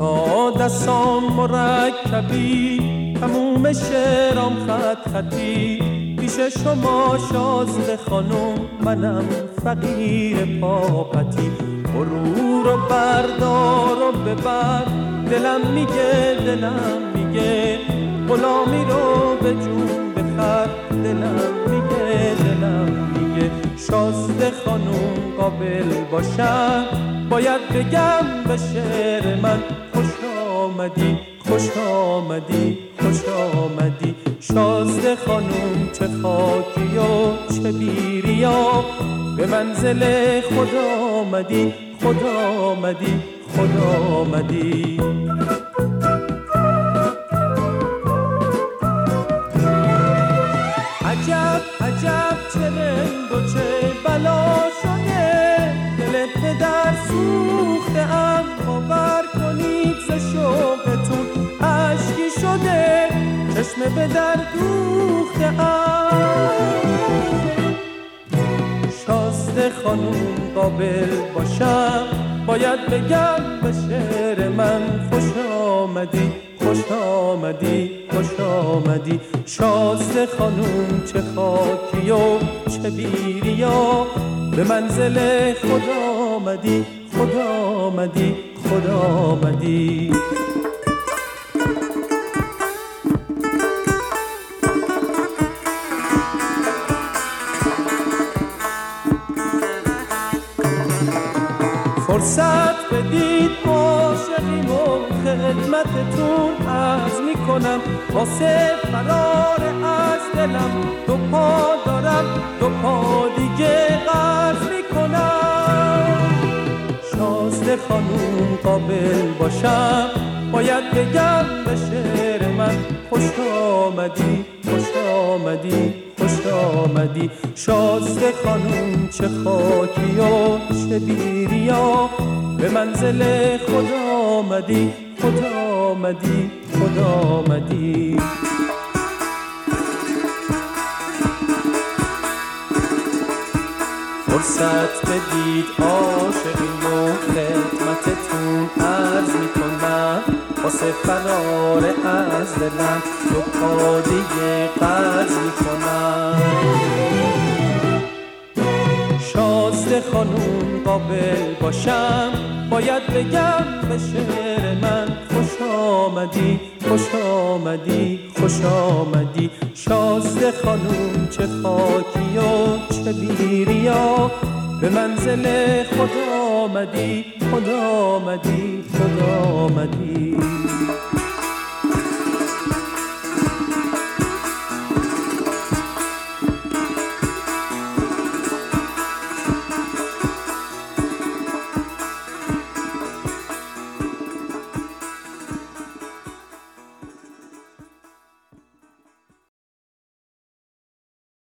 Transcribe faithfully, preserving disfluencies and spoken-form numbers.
تا دستام مرکبی، تموم شعرام خط خطی، پیش شما شازده خانم منم فقیر پاپتی. برو رو بردار و ببر، دلم میگه دلم میگه غلامی رو به جون بخر، دلم میگه دلم میگه شازده خانم قابل باشم، باید بگم به شعر من خوش آمدی خوش آمدی خوش آمدی. شازده خانم چه خاکی و چه بیریا، به منزل خدا آمدی خدا آمدی خدا آمدی. عجب عجب چه رنگ و چه بلا شده، دل پدر سوخته ام، باور کنید ز شوقتون اشکی شده، چشم به در دوخته ام. شازده خانم قابل باشم، باید بگم به شعر من خوش آمدی خوش آمدی خوش آمدی. شازده خانم چه خاکی و چه بیریا، به منزل خدا آمدی خدا آمدی خدا آمدی. فرصت بدید عاشقیم و خدمتتون عرض میکنم، واسه فرار از دلم دو پا دارم، دو پا دیگه قرض میکنم. شازده خانوم قابل باشم، باید بگم به شعر من خوش آمدی خوش آمدی خوش آمدی. شازده خانوم چه خاکی و چه بیریا، به منزل خدا آمدی خدا آمدی خدا آمدی. فرصت بدید عاشقین و خدمتتون عرض میکنم، واسه فرار از دلم دو پا دیگه قرض میکنم. شازده خانوم قابل باشم، باید بگم به شعر من خوش آمدی خوش آمدی خوش آمدی. شازده خانوم چه خاکی و چه بیریا، به منزل خدا آمدی خدا آمدی خدا آمدی.